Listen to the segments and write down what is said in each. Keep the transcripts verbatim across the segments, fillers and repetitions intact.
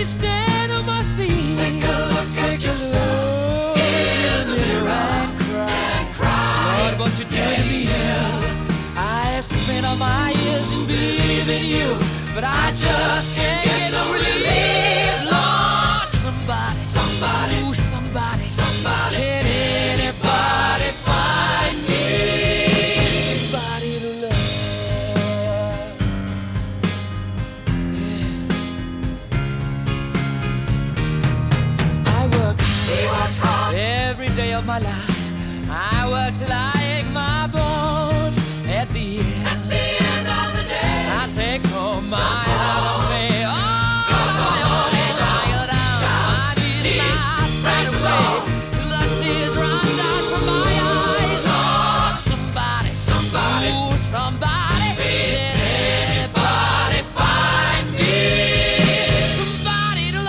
me stand on my feet. Take a look Take at a yourself look in the mirror and cry. and cry. Lord, what you doing to me? I have spent all my years in believing you, but I just can't get no relief. Lord, somebody, Somebody, ooh, somebody, somebody. can anybody find me somebody to love? Yeah. I work He works hard. every day of my life. I work till I ache my bones. At the end, At the end of the day, I take home my heart on me. Oh, Goes on, I on, go down my knees and knees, I praise straight the away Lord. till the tears run down from my eyes. Oh, somebody, Somebody, ooh, somebody, please, can anybody find me somebody to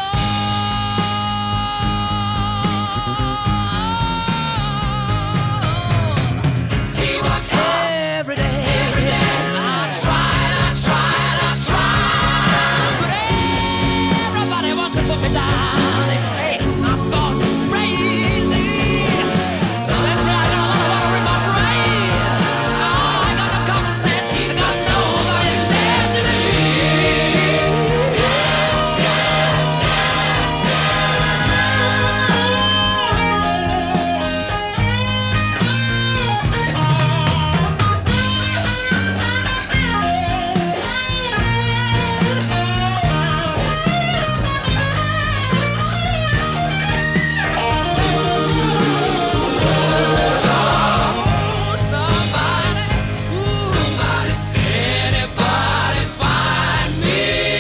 love? he works hard. Every day, every day, I tried, I tried, I tried, but everybody wants to put me down. They say I'm gone crazy. They say I got a lot of water in my brain. Oh, I got no common sense. I got nobody there to believe. Oh, somebody, ooh, Somebody, anybody find me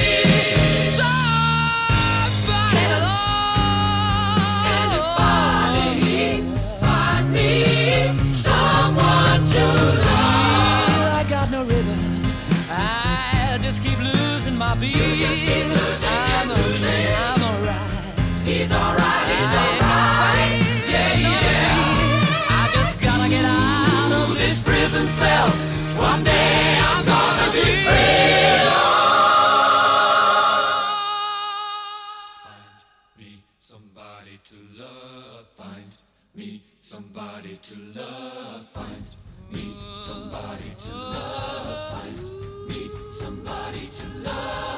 somebody to love? anybody find me someone to love. I got no rhythm. I just keep losing my beat. You just keep losing I'm and okay, losing. I'm alright. He's alright, he's I ain't alright. no Yeah, face, no yeah. feet. I just gotta get out of this prison cell. Someday I'm gonna be free. Find me somebody to love. Find me somebody to love. Find me somebody to love. Find me somebody to love.